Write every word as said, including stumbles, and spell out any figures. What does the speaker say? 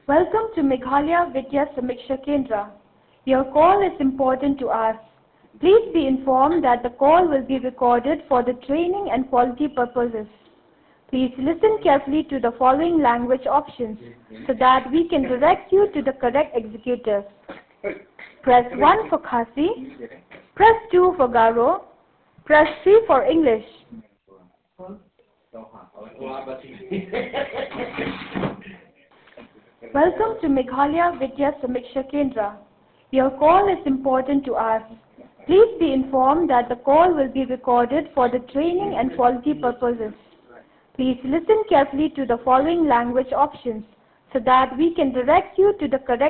Welcome to Meghalaya Vidya Samiksha Kendra. Your call is important to us. Please be informed that the call will be recorded for the training and quality purposes. Please listen carefully to the following language options so that we can direct you to the correct executive. Press one for Khasi, press two for Garo, press three for English. Welcome to Meghalaya Vidya Samiksha Kendra. Your call is important to us. Please be informed that the call will be recorded for the training and quality purposes. Please listen carefully to the following language options so that we can direct you to the correct